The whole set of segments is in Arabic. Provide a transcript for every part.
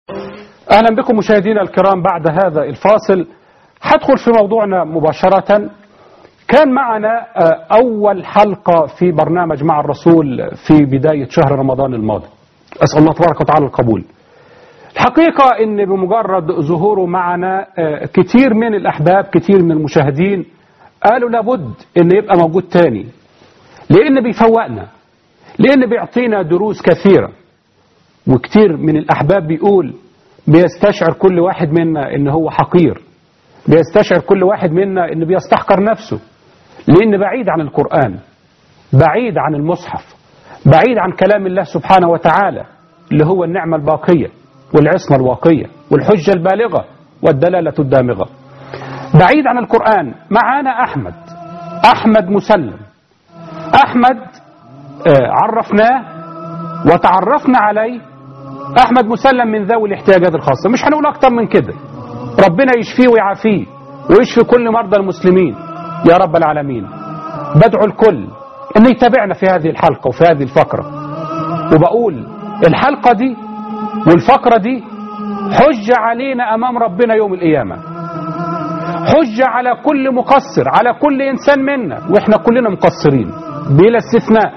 أهلا بكم مشاهدينا الكرام. بعد هذا الفاصل هدخل في موضوعنا مباشرة. كان معنا أول حلقة في برنامج مع الرسول في بداية شهر رمضان الماضي. أسأل الله تبارك وتعالى القبول. الحقيقة إن بمجرد ظهوره معنا كتير من الأحباب، كتير من المشاهدين قالوا لابد إن يبقى موجود تاني، لأن بيفوقنا، لأن بيعطينا دروس كثيرة. وكتير من الأحباب بيقول بيستشعر كل واحد منا إن هو حقير، بيستشعر كل واحد منا إن بيستحقر نفسه، لأن بعيد عن القرآن، بعيد عن المصحف، بعيد عن كلام الله سبحانه وتعالى اللي هو النعمة الباقية والعصمة الواقية والحجة البالغة والدلالة الدامغة. بعيد عن القرآن. معانا أحمد مسلم. أحمد عرفناه وتعرفنا عليه. أحمد مسلم من ذوي الاحتياجات الخاصة، مش هنقول أكتر من كده. ربنا يشفيه ويعافيه ويشفي كل مرضى المسلمين يا رب العالمين. بدعو الكل أن يتابعنا في هذه الحلقة وفي هذه الفقرة، وبقول الحلقة دي والفقرة دي حجة علينا أمام ربنا يوم القيامة، حجة على كل مقصر، على كل إنسان منا، وإحنا كلنا مقصرين بلا استثناء.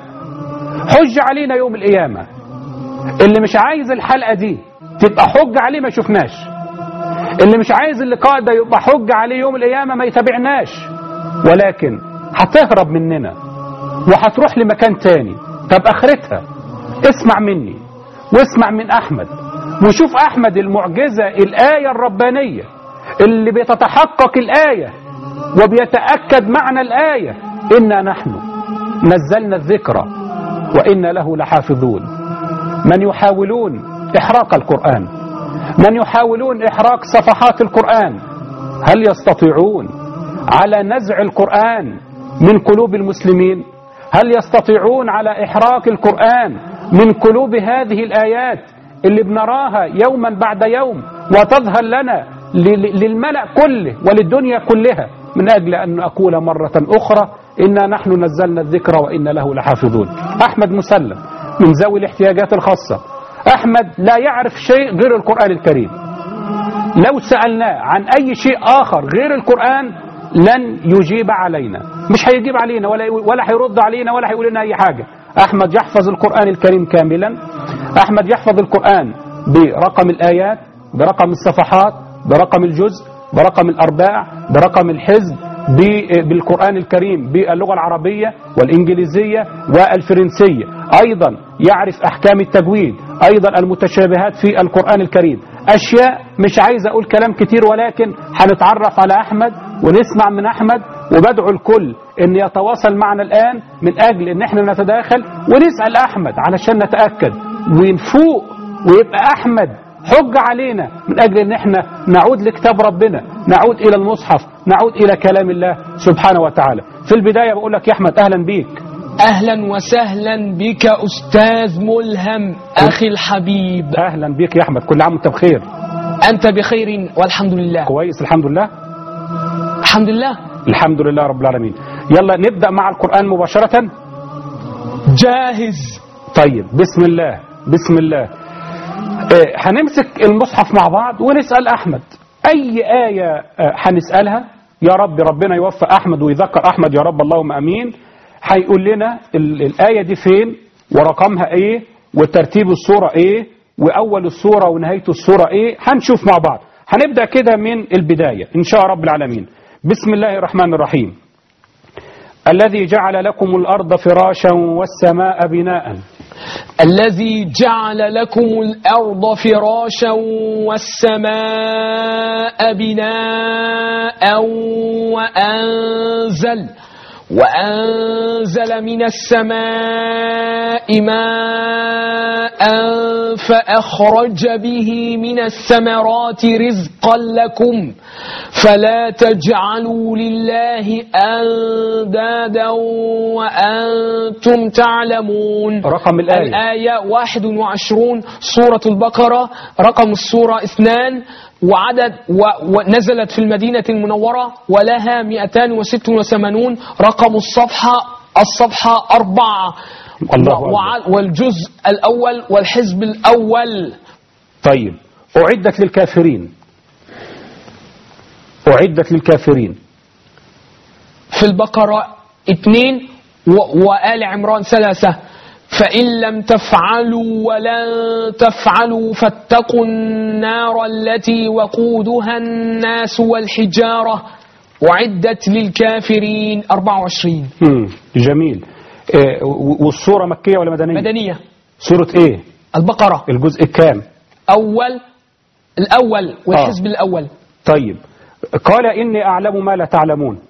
حجة علينا يوم القيامة. اللي مش عايز الحلقة دي تبقى حجة عليه ما شفناش، اللي مش عايز اللقاء ده يبقى حجة عليه يوم القيامة ما يتابعناش، ولكن هتهرب مننا وهتروح لمكان تاني. طب آخرتها اسمع مني واسمع من أحمد، وشوف أحمد المعجزة، الآية الربانية اللي بيتتحقق الآية وبيتأكد معنى الآية: إنا نحن نزلنا الذكر وإنا له لحافظون. من يحاولون إحراق القرآن، من يحاولون إحراق صفحات القرآن، هل يستطيعون على نزع القرآن من قلوب المسلمين؟ هل يستطيعون على إحراق القرآن من قلوب هذه الآيات اللي بنراها يوما بعد يوم وتظهر لنا للملأ كله وللدنيا كلها، من أجل أن أقول مرة أخرى: إنا نحن نزلنا الذكر وإنا له لحافظون. أحمد مسلم من ذوي الاحتياجات الخاصة. أحمد لا يعرف شيء غير القرآن الكريم. لو سألناه عن أي شيء آخر غير القرآن لن يجيب علينا، مش هيجيب علينا ولا هيرد علينا ولا هيقول لنا أي حاجة. أحمد يحفظ القرآن الكريم كاملا. أحمد يحفظ القرآن برقم الآيات، برقم الصفحات، برقم الجزء، برقم الأرباع، برقم الحزب، بالقرآن الكريم باللغة العربية والإنجليزية والفرنسية. أيضا يعرف أحكام التجويد، أيضا المتشابهات في القرآن الكريم. أشياء مش عايز أقول كلام كتير، ولكن هنتعرف على أحمد ونسمع من أحمد. وبدعو الكل أن يتواصل معنا الآن من أجل أن احنا نتداخل ونسأل أحمد علشان نتأكد ونفوق، ويبقى أحمد حجة علينا من أجل أن احنا نعود لكتاب ربنا، نعود إلى المصحف، نعود إلى كلام الله سبحانه وتعالى. في البداية بقول لك يا أحمد أهلا بيك. أهلا وسهلا بك أستاذ ملهم أخي الحبيب. أهلا بيك يا أحمد، كل عام وأنت بخير. أنت بخير والحمد لله. كويس الحمد لله. الحمد لله. الحمد لله رب العالمين. يلا نبدأ مع القرآن مباشرة. جاهز. طيب بسم الله بسم الله. هنمسك المصحف مع بعض ونسأل أحمد أي آية هنسألها. يا رب ربنا يوفق أحمد ويذكر أحمد يا رب، اللهم أمين. هيقول لنا الآية دي فين ورقمها إيه وترتيب السورة إيه وأول السورة ونهاية السورة إيه. هنشوف مع بعض. هنبدأ كده من البداية إن شاء رب العالمين. بسم الله الرحمن الرحيم. الذي جعل لكم الأرض فراشا والسماء بناء. الذي جعل لكم الأرض فراشا والسماء بناء وأنزل من السماء ماء فأخرج به من الثمرات رزقا لكم فلا تجعلوا لله أندادا وأنتم تعلمون. رقم الآية 21 سورة البقرة. رقم السورة 2 وعدد ونزلت في المدينة المنورة ولها 286. رقم الصفحة 4 الله. والجزء الأول والحزب الأول. طيب أعدت للكافرين. أعدت للكافرين. في البقرة 2 وآل عمران 3. فإن لم تفعلوا ولن تفعلوا فاتقوا النار التي وقودها الناس والحجارة أعدت للكافرين 24. جميل. والصورة مكية ولا مدنية؟ مدنية. سورة ايه؟ البقرة. الجزء الكام؟ الأول والحزب الأول. طيب، قال إني أعلم ما لا تعلمون.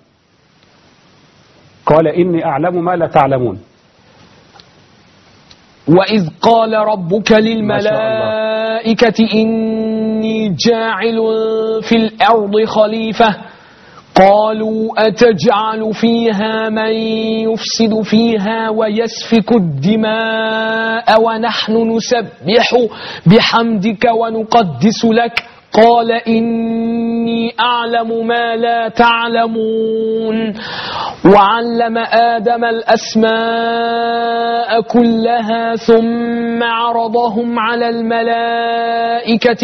قال إني أعلم ما لا تعلمون. وإذ قال ربك للملائكة إني جاعل في الأرض خليفة قالوا أتجعل فيها من يفسد فيها ويسفك الدماء ونحن نسبح بحمدك ونقدس لك قال إني أعلم ما لا تعلمون وعلم آدم الأسماء كلها ثم عرضهم على الملائكة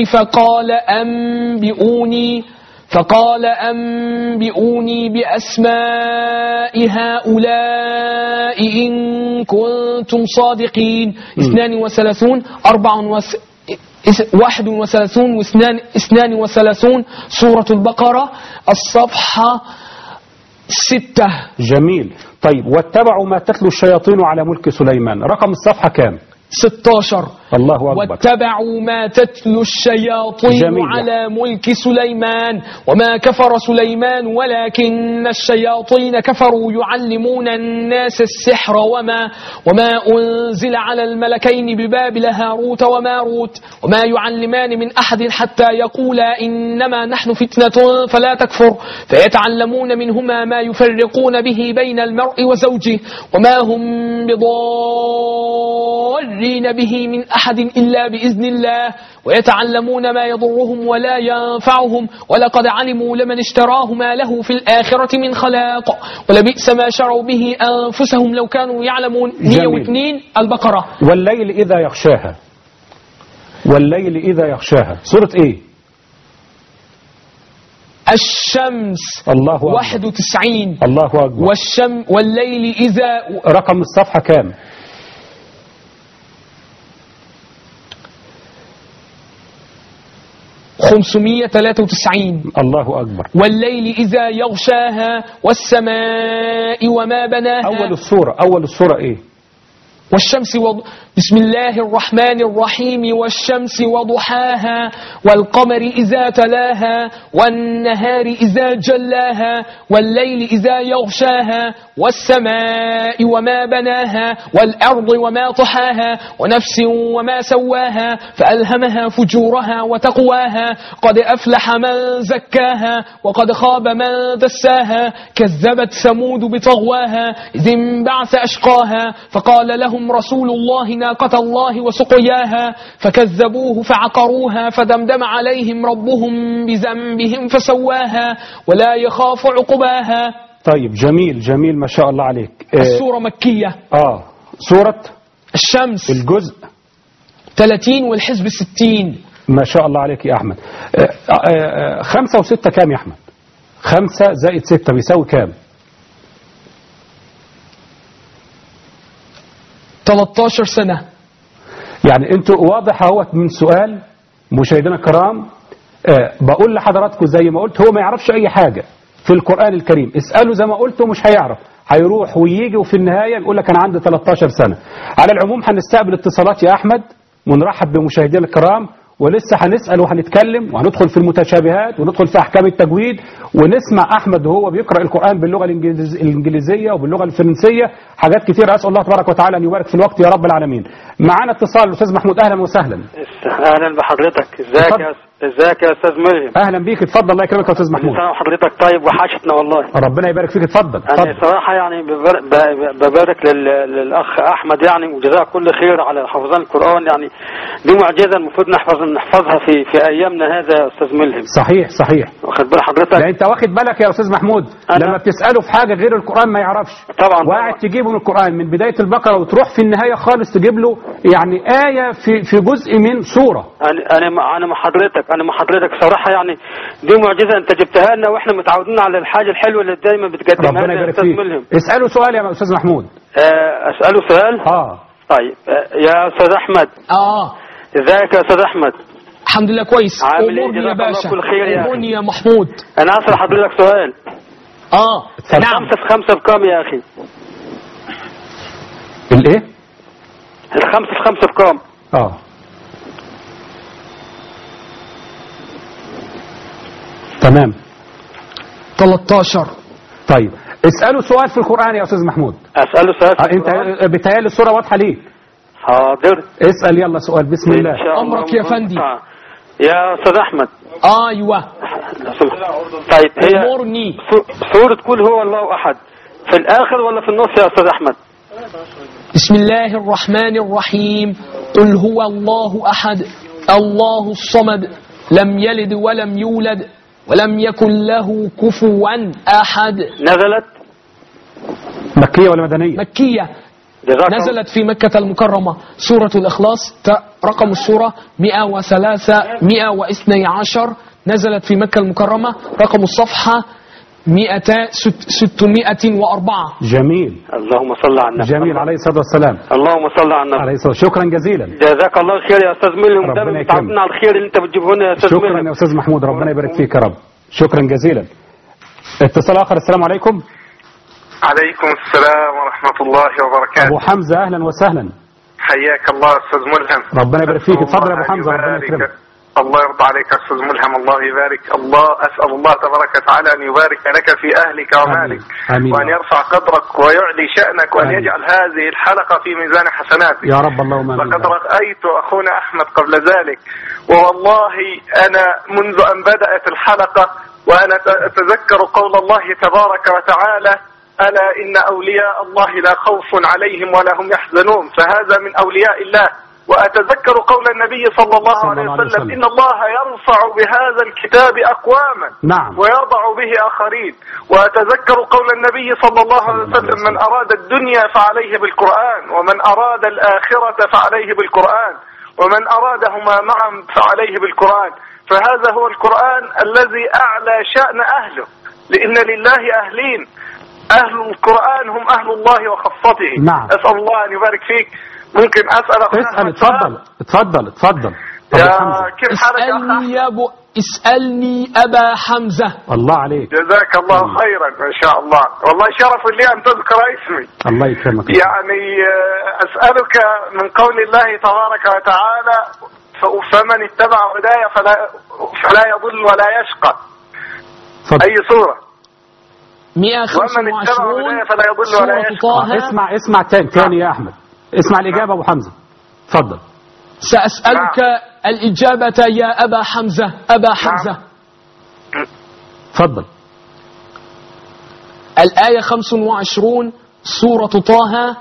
فقال أنبئوني بأسماء هؤلاء إن كنتم صادقين. 32 31 و32 سورة البقرة الصفحة 6. جميل. طيب، واتبعوا ما تتلو الشياطين على ملك سليمان. رقم الصفحة كام؟ 16. الله أكبر. واتبعوا ما تتلو الشياطين على ملك سليمان وما كفر سليمان ولكن الشياطين كفروا يعلمون الناس السحر وما أنزل على الملكين ببابل هاروت وماروت وما يعلمان من أحد حتى يقولا إنما نحن فتنة فلا تكفر فيتعلمون منهما ما يفرقون به بين المرء وزوجه وما هم بضارين به من أحد إلا بإذن الله ويتعلمون ما يضرهم ولا ينفعهم ولقد علموا لمن اشتراه ما له في الآخرة من خلاق ولبئس ما شروا به أنفسهم لو كانوا يعلمون. 102 البقرة. والليل إذا يغشاها. والليل إذا يغشاها. سورة إيه؟ الشمس. الله أكبر. 91. الله أكبر. والليل إذا. رقم الصفحة كام؟ 593. الله أكبر. والليل إذا يغشاها والسماء وما بناها. أول السورة إيه؟ والشمس بسم الله الرحمن الرحيم والشمس وضحاها والقمر إذا تلاها والنهار إذا جلاها والليل إذا يغشاها والسماء وما بناها والأرض وما طحاها ونفس وما سواها فألهمها فجورها وتقواها قد أفلح من زكاها وقد خاب من دساها كذبت ثمود بطغواها إذ انبعث أشقاها فقال لهم رسول الله ناقة الله وسقياها فكذبوه فعقروها فدمدم عليهم ربهم بذنبهم فسواها ولا يخاف عقباها. طيب، جميل جميل ما شاء الله عليك. السورة مكية. سورة الشمس الجزء 30 والحزب 60. ما شاء الله عليك يا أحمد. 5 و6 كام يا أحمد؟ 5 زائد 6 بيساوي كام؟ 13 سنة. يعني انتوا واضح اهوت من سؤال مشاهدينا الكرام. بقول لحضراتكم زي ما قلت، هو ما يعرفش اي حاجة في القرآن الكريم. اسأله زي ما قلته مش هيعرف، هيروح ويجي وفي النهاية يقول لك انا عندي 13 سنة. على العموم هنستقبل اتصالات يا احمد ونرحب بمشاهدينا الكرام، ولسه هنسأل وهنتكلم وهندخل في المتشابهات وندخل في أحكام التجويد ونسمع أحمد وهو بيقرأ القرآن باللغة الإنجليزية وباللغة الفرنسية، حاجات كتير. أسأل الله تبارك وتعالى أن يبارك في الوقت يا رب العالمين. معنا اتصال الأستاذ محمود. أهلا وسهلا. أهلا بحضرتك. ازيك يا ازيك يا استاذ ملهم؟ اهلا بيك، اتفضل. الله يكرمك يا استاذ محمود. سلام حضرتك. طيب وحشتنا والله. ربنا يبارك فيك، اتفضل. انا صراحه يعني ببارك للاخ احمد يعني، وجزاه كل خير على حفظان القران يعني. دي معجزه المفروض نحفظها في ايامنا هذا يا استاذ ملهم. صحيح صحيح. واخد بال حضرتك؟ لا انت واخد بالك يا استاذ محمود لما بتساله في حاجه غير القران ما يعرفش طبعا، وقاعد تجيبه من القران من بدايه البقره وتروح في النهايه خالص تجيب له يعني ايه في جزء من سوره. انا مع حضرتك صراحه يعني دي معجزه انت جبتها لنا، واحنا متعودين على الحاجه الحلوه اللي دايما بتقدمها ربنا لنا يا يبارك استاذ فيك. ملهم. اساله سؤال يا استاذ محمود. اساله سؤال. طيب يا استاذ احمد. ازيك يا استاذ احمد؟ الحمد لله كويس. عامل ايه؟ امورني يا باشا. كل خير يا امورني يا محمود. انا اسال حضرتك سؤال. نعم. 5 في 5 بكام يا اخي؟ الايه؟ 5 في 5 بكام؟ تمام. 13. طيب اساله سؤال في القران يا استاذ محمود. اساله سؤال في القرآن؟ انت بتهيألي الصوره واضحه ليك. حاضر. اسال يلا سؤال. بسم الله. امرك يا فندي. يا استاذ احمد. ايوه. طيب هي امرني. سوره قل هو الله احد في الاخر ولا في النص يا استاذ احمد؟ بسم الله الرحمن الرحيم. قل هو الله احد الله الصمد لم يلد ولم يولد ولم يكن له كفوا احد. نزلت مكيه ولا مدنيه؟ مكيه. نزلت في مكة المكرمة. سورة الإخلاص رقم السورة 112 نزلت في مكة المكرمة. رقم الصفحة 604. جميل. اللهم صل على النبي. جميل عليه الصلاة والسلام. اللهم صل على النبي. عليه الصلاة. شكرا جزيلا. جزاك الله خير يا أستاذ ملهم. ربنا يكرمك. على الخير اللي أنت بتجيبه لنا يا أستاذ ملهم. شكرا يا أستاذ محمود. ربنا يبارك فيك يا رب. شكرا جزيلا. اتصال آخر. السلام عليكم. عليكم السلام ورحمة الله وبركاته. أبو حمزة أهلا وسهلا. حياك الله أستاذ ملهم. ربنا يبارك فيك. اتفضل يا أبو حمزة. ربنا يكرمك. الله يرضى عليك يا أستاذ ملهم. الله يبارك. أسأل الله تبارك وتعالى أن يبارك لك في أهلك ومالك. آمين. وأن يرفع قدرك ويعلي شأنك وأن يجعل هذه الحلقة في ميزان حسناتك يا رب. اللهم آمين. لقد رأيت أخونا أحمد قبل ذلك، ووالله أنا منذ أن بدأت الحلقة وأنا أتذكر قول الله تبارك وتعالى: ألا إن أولياء الله لا خوف عليهم ولا هم يحزنون. فهذا من أولياء الله. وأتذكر قول النبي صلى الله عليه وسلم: إن الله يرفع بهذا الكتاب أقواما ويضع به آخرين. وأتذكر قول النبي صلى الله عليه وسلم: من أراد الدنيا فعليه بالقرآن، ومن أراد الآخرة فعليه بالقرآن، ومن أرادهما معا فعليه بالقرآن. فهذا هو القرآن الذي أعلى شأن أهله، لأن لله أهلين، أهل القرآن هم أهل الله وخاصته. أسأل الله أن يبارك فيك. ممكن أسأل اسأل. اتفضل. كيف حالك يا أبو؟ اسألني أبا حمزة. الله عليك. جزاك الله خيرا. ما شاء الله. والله شرف لي أن تذكر اسمي. الله يكرمك. يعني أسألك من قول الله تبارك وتعالى: فمن اتبع هدايا فلا يضل ولا يشقى. أي سورة؟ 125 سورة طه. اسمع تاني يا أحمد. اسمع الإجابة أبو حمزة. تفضل. سأسألك الإجابة يا أبا حمزة. أبا حمزة. تفضل. الآية 25 سورة طه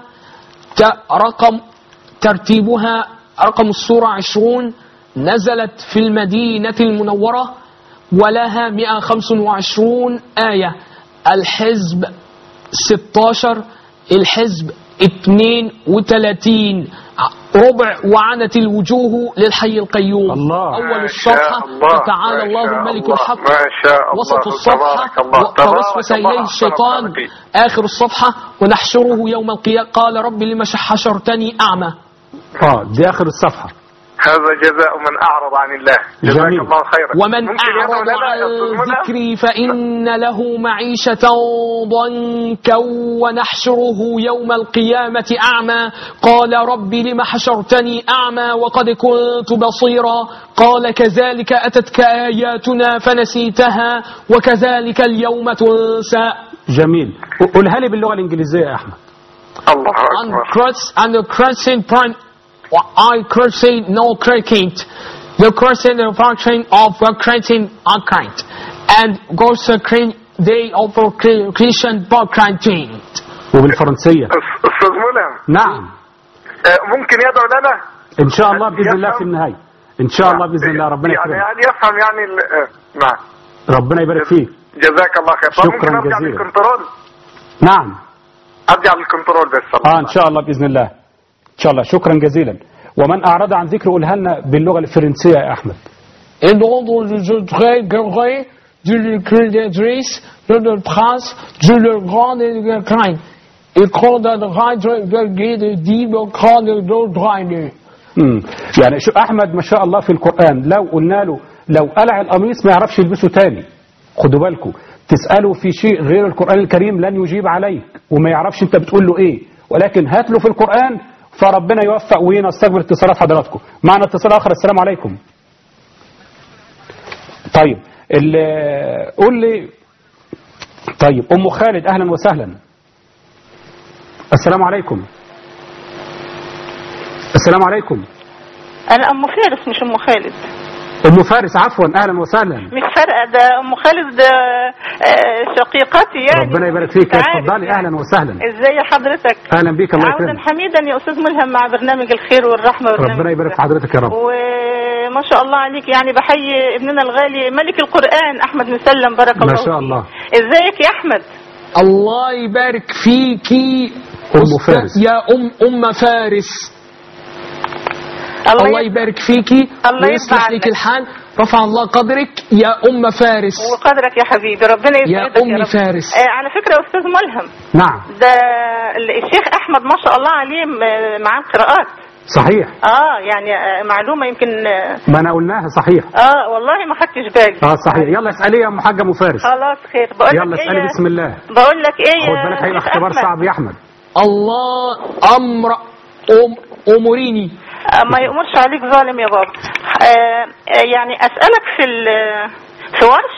ترتيبها رقم السورة 20 نزلت في المدينة المنورة ولها 125 آية. الحزب 16 الحزب 32 ربع وعنت الوجوه للحي القيوم. الله. أول الصفحة فتعالى الله الملك الحق. وسط الصفحة فوسوس إليه الشيطان. آخر الصفحة ونحشره يوم القيامة قال رب لما حشرتني أعمى. دي آخر الصفحة. هذا جزاء من أعرض عن الله. جزاك الله خيرا. ومن أعرض عن ذكري فإن له معيشة ضنكا ونحشره يوم القيامة أعمى قال رب لم حشرتني أعمى وقد كنت بصيرا قال كذلك أتتك آياتنا فنسيتها وكذلك اليوم تنسى. جميل. قولها لي باللغة الإنجليزية يا أحمد. الله أكبر. I could say no cricket. the Christian doctrine of the Christian account, and consecrate day of the Christian doctrine. وبالفرنسية. أستاذ ملهم. نعم. ممكن يدعو لنا؟ إن شاء الله بإذن الله في النهاية. إن شاء الله بإذن الله ربنا يكرمك. يعني يفهم يعني نعم. ربنا يبارك فيك. جزاك الله خير. شكرا ممكن أرجع جزيلا. للكنترول؟ نعم. أرجع للكنترول بس. إن شاء الله بإذن الله. إن شاء الله. شكرا جزيلا. ومن أعرض عن ذكر قولها لنا باللغة الفرنسية يا أحمد. Et l'ordre du très gré du créatrice de le prince de le grand et le craint. Et quand le règne de guide dit le grand et le draine. يعني شو أحمد ما شاء الله في القرآن لو قلنا له لو قلع القميص ما يعرفش يلبسه تاني. خدوا بالكم تسأله في شيء غير القرآن الكريم لن يجيب عليك وما يعرفش أنت بتقول له إيه ولكن هات له في القرآن فربنا يوفق ونستقبل اتصالات حضراتكم. معنا اتصال آخر. السلام عليكم. طيب قول لي. طيب أم خالد أهلا وسهلا. السلام عليكم. السلام عليكم. أنا أم فارس مش أم خالد. أم فارس عفوا أهلا وسهلا. مش فارقة ده أم خالد شقيقتي يعني. ربنا يبارك فيك. اتفضلي أهلا وسهلا. إزاي حضرتك؟ أهلا بيك الله عودا يكرمك. حميدا يا أستاذ ملهم مع برنامج الخير والرحمة. ربنا يبارك في حضرتك يا رب. وما شاء الله عليك يعني بحيي ابننا الغالي ملك القرآن أحمد مسلم بارك الله ما شاء الله. إزيك يا أحمد؟ الله يبارك فيكي أم فارس. يا أم فارس. الله يبارك فيكي ويصلح لك الحال. رفع الله قدرك يا أم فارس. وقدرك يا حبيبي ربنا يسعدك يا أم فارس. على فكرة يا أستاذ ملهم. نعم. ده الشيخ أحمد ما شاء الله عليه معاه قراءات. صحيح. يعني معلومة يمكن ما أنا قلناها صحيح. والله ما خدتش بالي. صحيح. يلا اسألي يا أم حاجة أم فارس. خلاص خير. بقول يلا اسألي إيه بسم الله. بقول لك إيه خد بالك هيبقى اختبار صعب يا أحمد. الله أمريني. ما يأمرش عليك ظالم يا بابا. يعني أسألك في ورش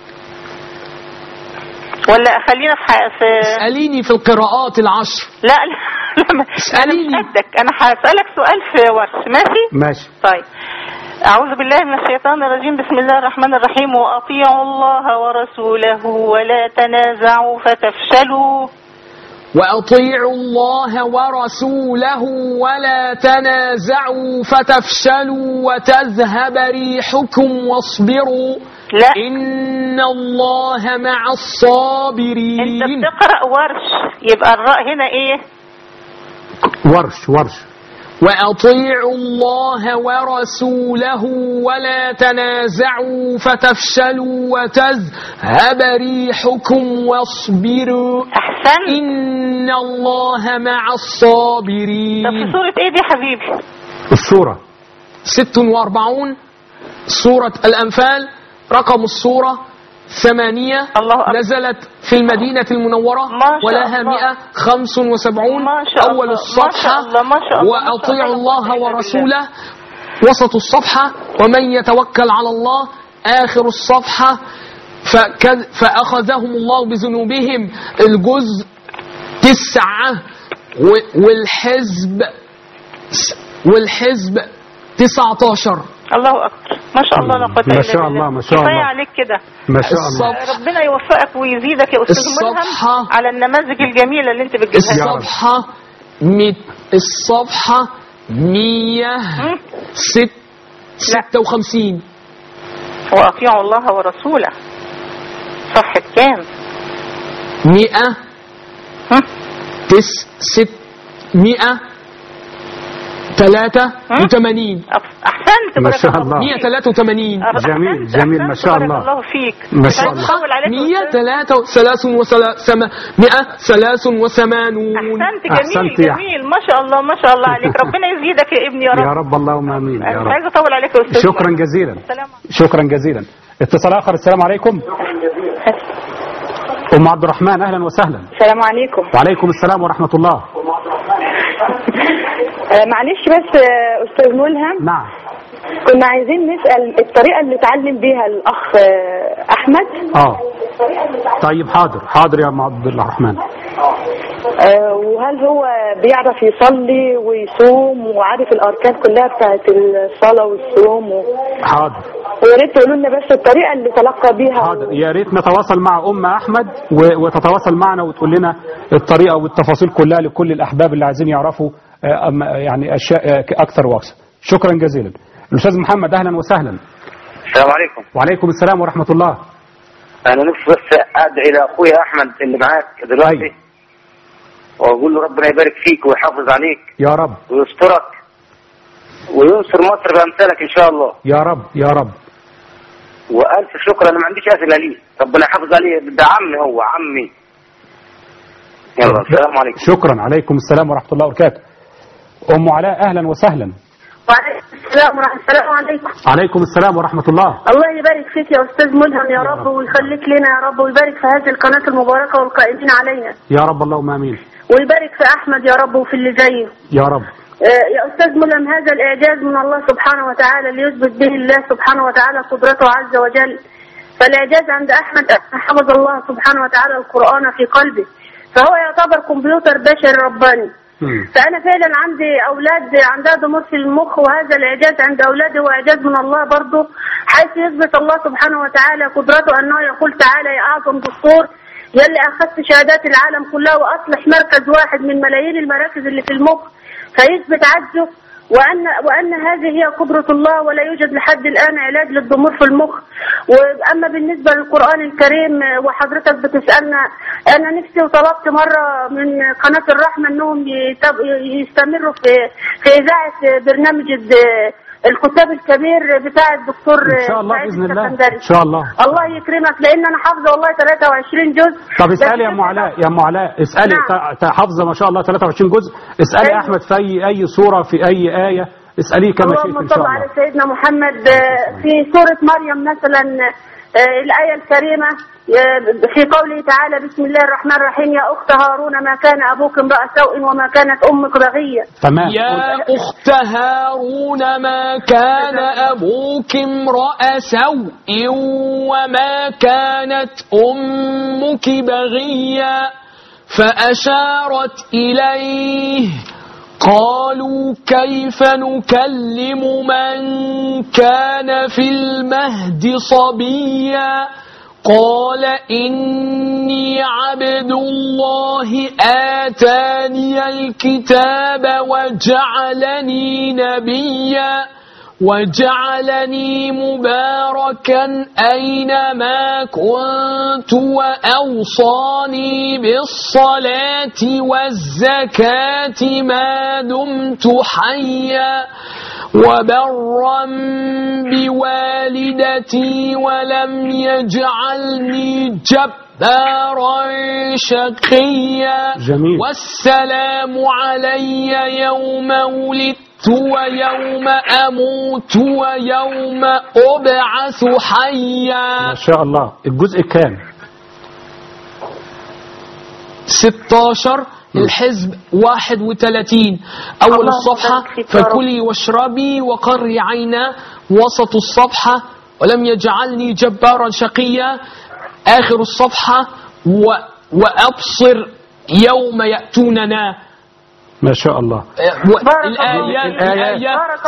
ولا خلينا في اسأليني في القراءات العشر. لا اسأليني. أنا هسألك سؤال في ورش. ماشي. طيب أعوذ بالله من الشيطان الرجيم. بسم الله الرحمن الرحيم. وأطيعوا الله ورسوله ولا تنازعوا فتفشلوا. وأطيعوا الله ورسوله ولا تنازعوا فتفشلوا وتذهب ريحكم واصبروا. لا. إن الله مع الصابرين. أنت بتقرأ ورش يبقى الراء هنا إيه؟ ورش. وأطيعوا الله ورسوله ولا تنازعوا فتفشلوا وتذهب ريحكم واصبروا. أحسن. إن الله مع الصابرين. طب في سورة إيه دي حبيبي؟ السورة 46 سورة الأنفال. رقم السورة 8. نزلت في المدينة المنورة ولها 175. أول الصفحة وأطيعوا الله ورسوله. وسط الصفحة ومن يتوكل على الله. آخر الصفحة فأخذهم الله بذنوبهم. الجزء 9 والحزب 19. الله أكبر ما شاء الله لا قوة إلا بالله. ما شاء الله ما شاء الله. كفاية عليك كده. ما شاء الله. ربنا يوفقك ويزيدك يا أستاذ ملهم على النماذج الجميلة اللي أنت بتجيبها. الصفحة 156. وأطيعوا الله ورسوله. صفحة كام؟ 183. أحسنت ما شاء الله. 183. جميل ما شاء الله. بارك الله فيك. ما شاء الله. 183. أحسنت جميل ما شاء الله ما شاء الله عليك. ربنا يزيدك يا ابني يا رب. يا رب اللهم آمين يا رب. مش عايزة أطول عليك يا أستاذ. شكرا جزيلا. شكرا جزيلا. اتصال آخر. السلام عليكم. أم عبد الرحمن أهلا وسهلا. السلام عليكم. وعليكم السلام ورحمة الله. معلش بس أستاذ ملهم. نعم. كنا عايزين نسأل الطريقة اللي اتعلم بيها الأخ أحمد. طيب حاضر يا أم عبد الرحمن. وهل هو بيعرف يصلي ويصوم وعارف الاركان كلها بتاعت الصلاه والصوم حاضر. ويا ريت تقولوا لنا بس الطريقه اللي تلقى بيها. حاضر، يا ريت نتواصل مع احمد وتتواصل معنا وتقول لنا الطريقه والتفاصيل كلها لكل الاحباب اللي عايزين يعرفوا يعني اشياء اكثر واكثر. شكرا جزيلا. الاستاذ محمد، اهلا وسهلا. السلام عليكم. وعليكم السلام ورحمه الله. انا نفسي بس ادعي لاخويا احمد اللي معاك دلوقتي واقول له ربنا يبارك فيك ويحافظ عليك يا رب، ويسترك وينصر مصر بامثالك ان شاء الله يا رب يا رب. والف شكر. انا ما عنديش اسئله ليه، ربنا يحافظ عليه، ده عمي، هو عمي. يلا السلام عليكم. شكرا. عليكم السلام ورحمه الله وبركاته. ام علاء، اهلا وسهلا. وعليكم السلام ورحمة الله. السلام عليكم. عليكم السلام ورحمة الله. الله يبارك فيك يا أستاذ ملهم يا رب ويخليك لنا يا رب ويبارك في هذه القناة المباركة والقائمين علينا يا رب، اللهم آمين. ويبارك في أحمد يا رب وفي اللي زيه يا رب. يا أستاذ ملهم، هذا الإعجاز من الله سبحانه وتعالى ليثبت به الله سبحانه وتعالى قدرته عز وجل. فالإعجاز عند أحمد حفظ الله سبحانه وتعالى القرآن في قلبه، فهو يعتبر كمبيوتر بشري رباني. فأنا فعلا عندي أولاد عندها ضمور في المخ، وهذا الإعجاز عند أولادي هو إعجاز من الله برضه، حيث يثبت الله سبحانه وتعالى قدرته أنه يقول تعالى يا أعظم دكتور يلي أخذت شهادات العالم كلها وأصلح مركز واحد من ملايين المراكز اللي في المخ، فيثبت عجزه وأن هذه هي قدرة الله، ولا يوجد لحد الآن علاج للضمور في المخ. وأما بالنسبة للقرآن الكريم وحضرتك بتسألنا، أنا نفسي وطلبت مرة من قناة الرحمة أنهم يستمروا في إذاعة برنامج الكتاب الكبير بتاع الدكتور إن شاء الله بإذن الله. إن شاء الله. الله يكرمك، لأن أنا حافظة والله 23 جزء. طب اسألي يا أم علاء، اسألي. نعم. حافظة ما شاء الله 23 جزء. اسألي أيوه. أحمد في أي سورة، في أي آية، اسأليه كما شئت إن شاء الله. اللهم صل على سيدنا محمد. في سورة مريم مثلا الآية الكريمة في قوله تعالى بسم الله الرحمن الرحيم يا أخت هارون ما كان أبوك امرأ سوء وما كانت أمك بغية. تمام. يا أخت هارون ما كان أبوك امرأ سوء وما كانت أمك بغية فأشارت إليه قالوا كيف نكلم من كان في المهد صبيا قال إني عبد الله آتاني الكتاب وجعلني نبيا وجعلني مباركا أينما كنت وأوصاني بالصلاة والزكاة ما دمت حيا وبرا بوالدتي ولم يجعلني جبارا شقيا. جميل. والسلام علي يوم ولدت ويوم أموت ويوم أبعث حيا. ما شاء الله. الجزء كام؟ 16 الحزب 31 أول الصفحة فكلي واشربي وقري عينا وسط الصفحة ولم يجعلني جبارا شقيا آخر الصفحة وأبصر يوم يأتوننا. ما شاء الله. الآية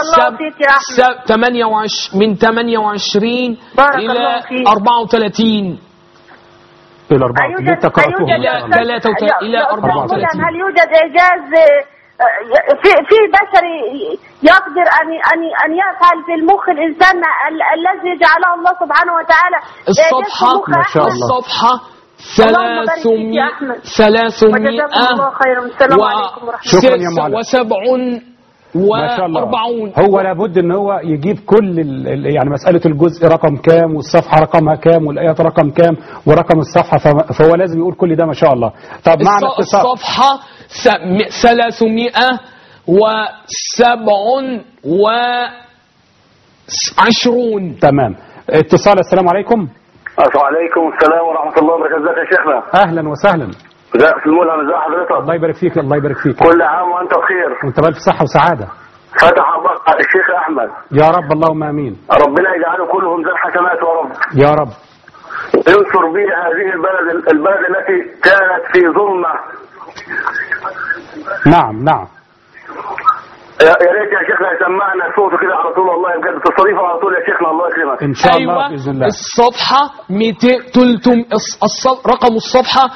من 28 إلى 34 إلى 34 انت قرأتوها إلى 34. هل يوجد إعجاز في بشري يقدر أن يفعل في المخ الإنسان الذي جعله الله سبحانه وتعالى؟ الصفحة ما شاء الله. الصفحة 347 هو لابد ان هو يجيب كل يعني مسألة الجزء رقم كام والصفحة رقمها كام والآيات رقم كام ورقم الصفحة، فهو لازم يقول كل ده ما شاء الله. طب معنى الصفحة 327. تمام. اتصال. السلام عليكم. وعليكم السلام ورحمة الله وبركاته. ازيك يا شيخنا؟ أهلا وسهلا. ازيك في الملهم؟ ازي حضرتك؟ الله يبارك فيك. الله يبارك فيك. كل عام وأنت بخير. وأنت بألف صحة وسعادة. فتح الله على الشيخ أحمد. يا رب اللهم آمين. ربنا يجعله كلهم ذا الحسنات يا رب. يا رب. ينصر به هذه البلد التي كانت في ظلمة نعم نعم. يا ريت يا شيخنا يسمعنا صوته كده على طول، والله بجد تستضيفه على طول يا شيخنا، الله يكرمك. إن شاء الله أيوة. بإذن الله. الصفحة 200 رقم الصفحة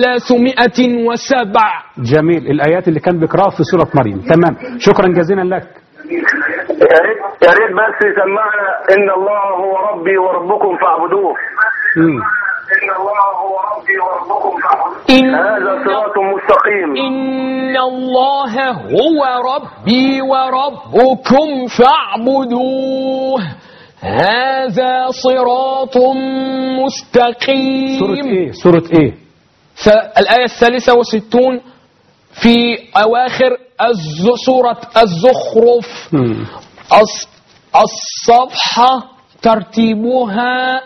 307. جميل. الآيات اللي كان بيقرأها في سورة مريم. تمام، شكرا جزيلا لك. يا ريت بس يسمعنا إن الله هو ربي وربكم فاعبدوه. إن الله هو ربي وربكم فاعبدوه. هذا صراط مستقيم. إن الله هو ربي وربكم فاعبدوه هذا صراط مستقيم. سورة إيه؟ سورة إيه؟ الآية 63 في أواخر سورة الزخرف. الصفحة ترتيبها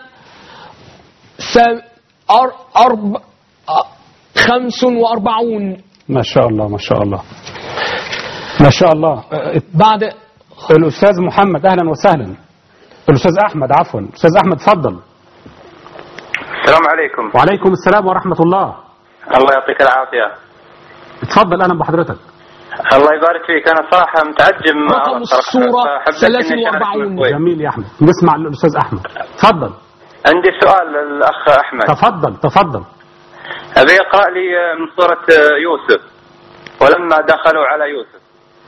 45. ما شاء الله ما شاء الله ما شاء الله. بعد الأستاذ محمد، أهلا وسهلا. الأستاذ أحمد، عفوا، الأستاذ أحمد تفضل. السلام عليكم. وعليكم السلام ورحمة الله. الله يعطيك العافية. تفضل، أهلا بحضرتك. الله يبارك فيك. أنا صراحة متعجب رقم الصورة 43. جميل يا أحمد، نسمع الأستاذ أحمد. تفضل. عندي سؤال للأخ أحمد. تفضل تفضل. أبي يقرأ لي من سورة يوسف. ولما دخلوا على يوسف.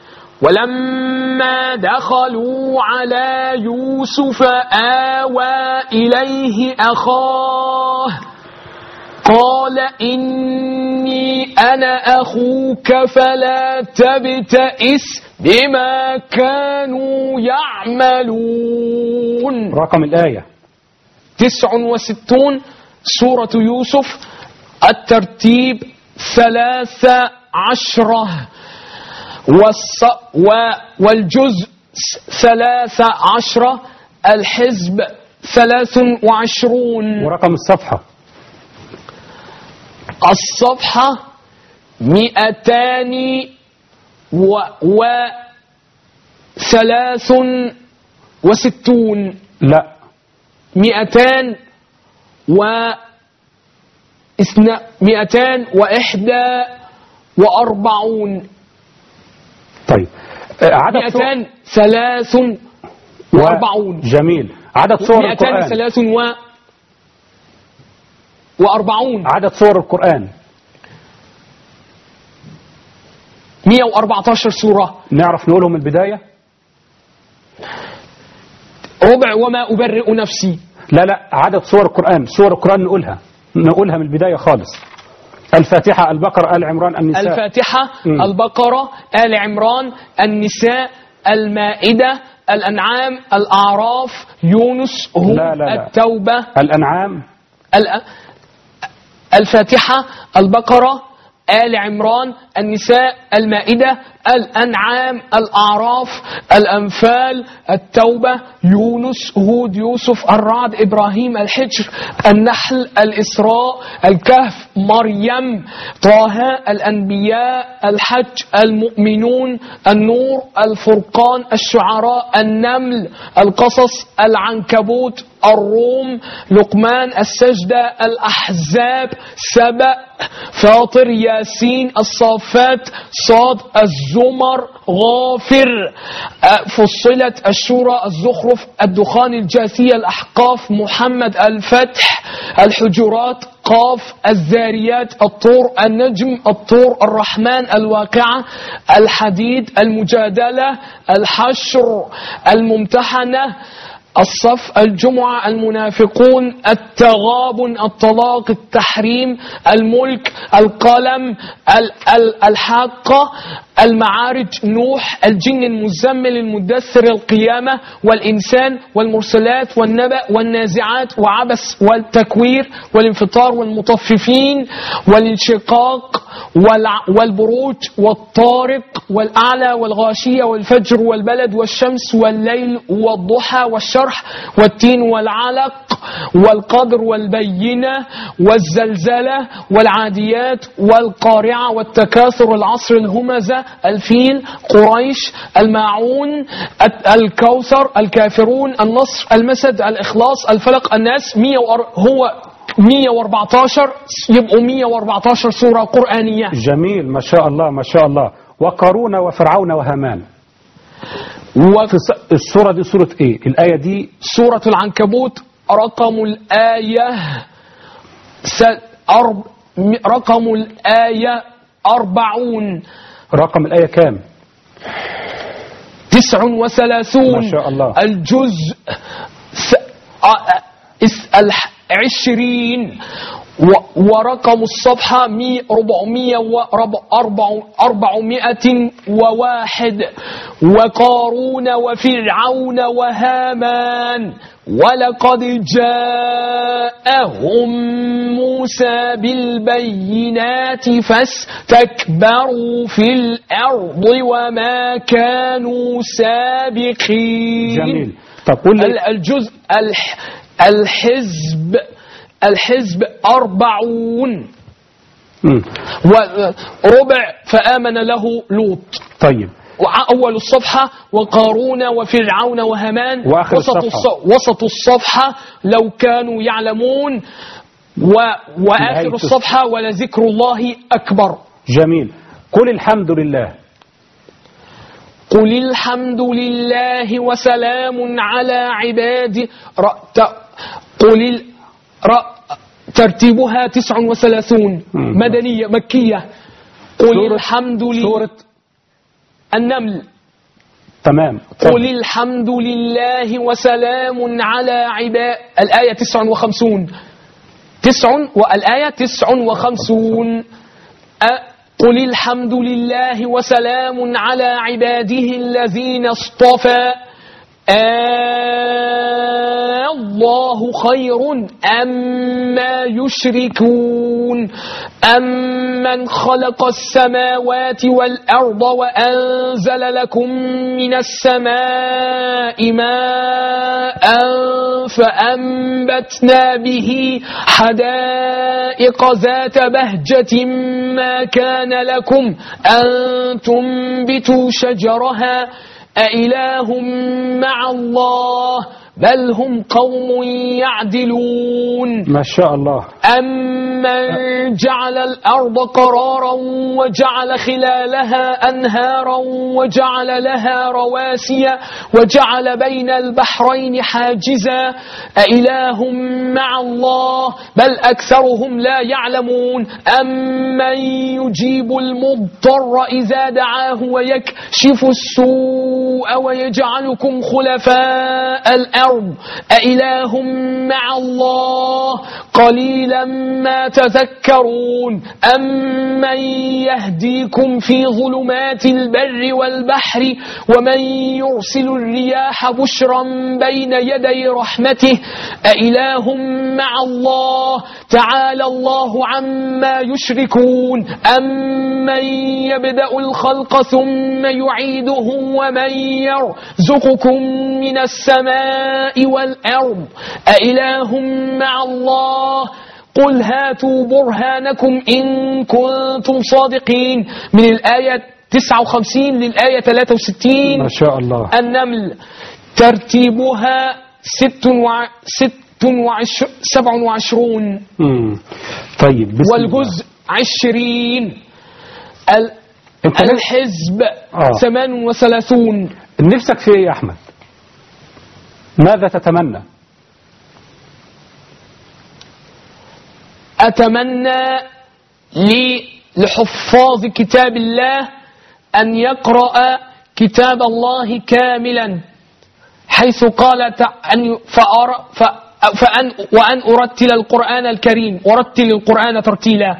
ولما دخلوا على يوسف آوى إليه أخاه قال إني أنا أخوك فلا تبتئس بما كانوا يعملون. رقم الآية 69 سورة يوسف، الترتيب 13 والجزء 13 الحزب 23. ورقم الصفحة الصفحة 263. لا 241. طيب عدد 243. جميل. عدد سور القرآن 243. عدد سور القرآن 114 سورة. نعرف نقولهم من البداية؟ ربع وما أبرئ نفسي. لا عدد سور القرآن. سور القرآن نقولها من البداية خالص. الفاتحة، البقرة، آل عمران، النساء. الفاتحة، البقرة، آل عمران، النساء، المائدة، الأنعام، الأعراف، يونس، هود، التوبة. الأنعام، الفاتحة، البقرة، آل عمران، النساء، المائدة، الأنعام، الأعراف، الأنفال، التوبة، يونس، هود، يوسف، الرعد، إبراهيم، الحجر، النحل، الإسراء، الكهف، مريم، طه، الأنبياء، الحج، المؤمنون، النور، الفرقان، الشعراء، النمل، القصص، العنكبوت، الروم، لقمان، السجدة، الأحزاب، سبأ، فاطر، ياسين، الصافات، صاد، الزمر، غافر، فصلت، الشورى، الزخرف، الدخان، الجاثية، الأحقاف، محمد، الفتح، الحجرات، قاف، الذاريات، الطور، النجم، الطور، الرحمن، الواقعة، الحديد، المجادلة، الحشر، الممتحنة، الصف، الجمعة، المنافقون، التغابن، الطلاق، التحريم، الملك، القلم، الحاقة، المعارج، نوح، الجن، المزمل، المدثر، القيامة، والإنسان، والمرسلات، والنبأ، والنازعات، وعبس، والتكوير، والانفطار، والمطففين، والانشقاق، والبروج، والطارق، والأعلى، والغاشية، والفجر، والبلد، والشمس، والليل، والضحى، والشرح، والتين، والعلق، والقدر، والبينة، والزلزلة، والعاديات، والقارعة، والتكاثر، العصر، الهمزة، الفيل، قريش، الماعون، الكوثر، الكافرون، النصر، المسد، الإخلاص، الفلق، الناس. هو 114 يبقوا 114 سورة قرآنية. جميل، ما شاء الله ما شاء الله. وقارون وفرعون وهامان. السورة دي سورة ايه؟ الآية دي سورة العنكبوت. رقم الآية 40. رقم الآية كام؟ 39. ما شاء الله. الجزء 20. ورقم الصفحة 401. وقارون وفرعون وهامان ولقد جاءهم موسى بالبينات فاستكبروا في الأرض وما كانوا سابقين. جميل. طب قول لي الجزء الحزب 40 وربع فآمن له لوط. طيب. أول الصفحة وقارون وفرعون وهامان. وسط الصفحة لو كانوا يعلمون. وآخر الصفحة ولذكر الله أكبر. جميل. قل الحمد لله. قل الحمد لله وسلام على عباده. ترتيبها 39 مدنية مكية. قل الحمد لله. سورة النمل. تمام. قل الحمد لله وسلام على عباد. الآية 59 والآية 59. قل الحمد لله وسلام على عباده الذين اصطفى الله خير أما يشركون أمن خلق السماوات والأرض وأنزل لكم من السماء ماء فأنبتنا به حدائق ذات بهجة ما كان لكم أن تنبتوا شجرها أإله مع الله بل هم قوم يعدلون. ما شاء الله. أمن جعل الأرض قرارا وجعل خلالها أنهارا وجعل لها رواسي وجعل بين البحرين حاجزا أإله مع الله بل أكثرهم لا يعلمون. أمن يجيب المضطر إذا دعاه ويكشف السوء ويجعلكم خلفاء الأرض أإله مع الله قليلا ما تذكرون. أمن يهديكم في ظلمات البر والبحر ومن يرسل الرياح بشرا بين يدي رحمته أإله مع الله تعالى الله عما يشركون. أمن يبدأ الخلق ثم يعيده ومن يرزقكم من السماء والأرض أإله مع الله قل هاتوا برهانكم إن كنتم صادقين. من الآية 59 للآية 63. ما شاء الله. النمل ترتيبها 27. طيب. والجزء 20. الحزب 38. نفسك في ايه يا أحمد؟ ماذا تتمنى؟ أتمنى لحفاظ كتاب الله أن يقرأ كتاب الله كاملا حيث قال وأن أرتل القرآن الكريم ورتل القرآن ترتيلا.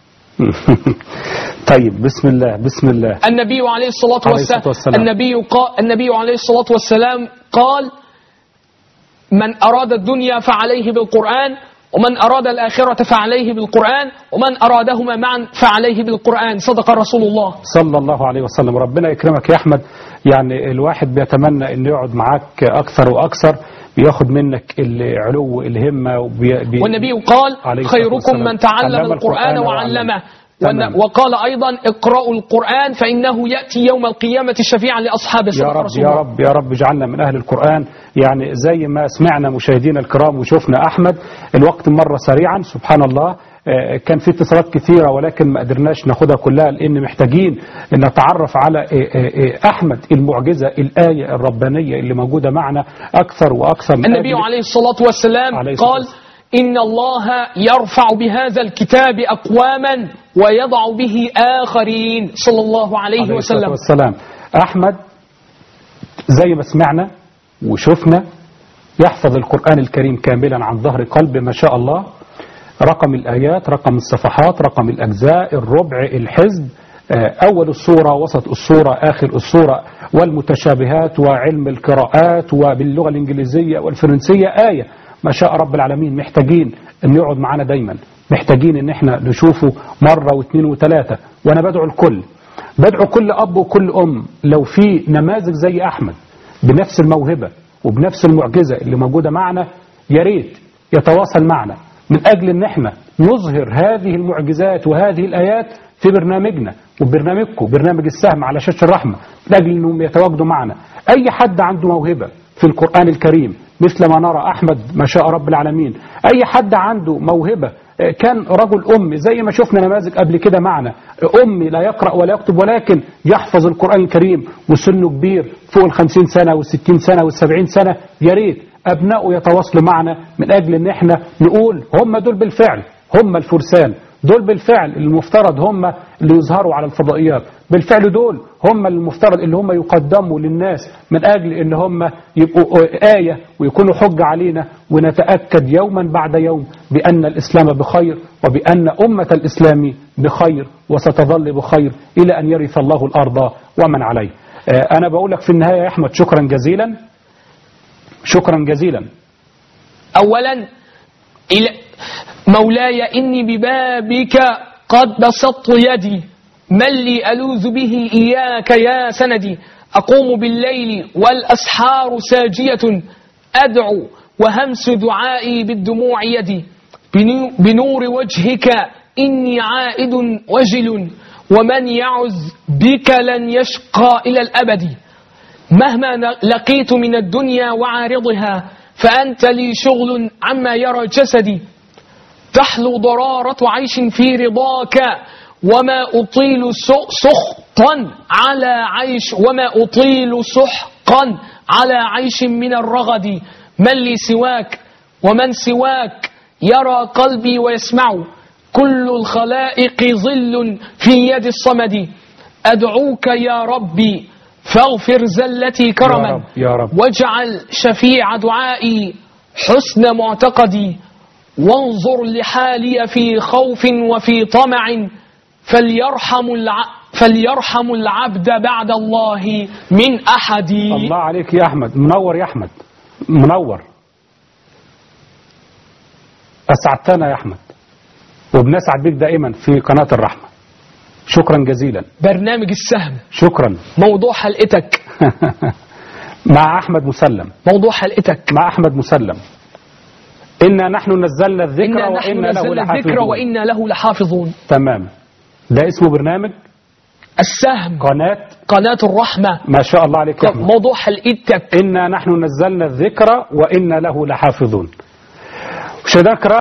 طيب. بسم الله بسم الله. النبي عليه الصلاة والسلام النبي عليه الصلاة والسلام قال من أراد الدنيا فعليه بالقرآن ومن أراد الآخرة فعليه بالقرآن ومن أرادهما معا فعليه بالقرآن. صدق رسول الله صلى الله عليه وسلم. ربنا يكرمك يا أحمد. يعني الواحد بيتمنى أن يقعد معاك أكثر وأكثر بياخد منك العلو الهمة والنبي قال خيركم من تعلم القرآن وعلمه وقال أيضا اقرأوا القرآن فإنه يأتي يوم القيامة شفيعا لأصحابه. يا رب يا رب يا رب اجعلنا من أهل القرآن. يعني زي ما سمعنا مشاهدينا الكرام وشوفنا أحمد، الوقت مر سريعا سبحان الله. كان في اتصالات كثيرة ولكن ما قدرناش ناخدها كلها، لأن محتاجين نتعرف على أحمد المعجزة، الآية الربانية اللي موجودة معنا أكثر وأكثر. النبي عليه الصلاة والسلام قال إن الله يرفع بهذا الكتاب أقواما ويضع به آخرين صلى الله عليه وسلم. والسلام. أحمد زي ما سمعنا وشفنا يحفظ القرآن الكريم كاملا عن ظهر قلب ما شاء الله، رقم الآيات، رقم الصفحات، رقم الأجزاء، الربع، الحزب، أول الصورة، وسط الصورة، آخر الصورة، والمتشابهات، وعلم القراءات، وباللغة الإنجليزية والفرنسية آية. ما شاء رب العالمين. محتاجين أن يقعد معنا دايما، محتاجين أن احنا نشوفه مرة واثنين وثلاثة. وأنا بدعو كل أب وكل أم لو في نماذج زي أحمد بنفس الموهبة وبنفس المعجزة اللي موجودة معنا، يا ريت يتواصل معنا من أجل أن احنا نظهر هذه المعجزات وهذه الآيات في برنامجنا وبرنامجكم، برنامج السهم على شاشة الرحمة، من أجل أنهم يتواجدوا معنا. أي حد عنده موهبة في القرآن الكريم مثل ما نرى أحمد ما شاء رب العالمين، أي حد عنده موهبة، كان رجل أمي زي ما شفنا نماذج قبل كده معنا، أمي لا يقرأ ولا يكتب ولكن يحفظ القرآن الكريم وسنه كبير فوق 50 سنة و60 سنة و70 سنة، يا ريت أبنائه يتواصلوا معنا من أجل أن احنا نقول هم دول بالفعل هم الفرسان، دول بالفعل المفترض هم اللي يظهروا على الفضائيات، بالفعل دول هم المفترض اللي هم يقدموا للناس من أجل أن هم يبقوا آية ويكونوا حجة علينا، ونتأكد يوما بعد يوم بأن الإسلام بخير وبأن أمة الإسلام بخير وستظل بخير إلى أن يرث الله الأرض ومن عليه. أنا بقول لك في النهاية يا أحمد شكرا جزيلا، شكرا جزيلا. أولا مولاي إني ببابك قد بسطت يدي، من لي ألوذ به إياك يا سندي، أقوم بالليل والأسحار ساجية، أدعو وهمس دعائي بالدموع يدي، بنور وجهك إني عائد وجل، ومن يعز بك لن يشقى إلى الأبد، مهما لقيت من الدنيا وعارضها، فأنت لي شغل عما يرى جسدي، تحلو ضرارة عيش في رضاك، وما أطيل سحقا على عيش من الرغد، من لي سواك ومن سواك يرى قلبي ويسمع، كل الخلائق ظل في يد الصمد، أدعوك يا ربي فاغفر زلتي كرما، يا رب. واجعل شفيع دعائي حسن معتقدي، وانظر لحالي في خوف وفي طمع، فليرحم العبد بعد الله من أحد. الله عليك يا أحمد، منور يا أحمد، منور، أسعدتنا يا أحمد، وبنسعد بك دائما في قناة الرحمة. شكرا جزيلا. برنامج السهم. شكرا. موضوع حلقتك مع أحمد مسلم. موضوع حلقتك مع أحمد مسلم. إنا نحن نزلنا الذكر وإنا له لحافظون. تمام. ده اسمه برنامج السهم، قناة الرحمة. ما شاء الله عليك يا أحمد. موضوع حلقتك إنا نحن نزلنا الذكر وإنا له لحافظون.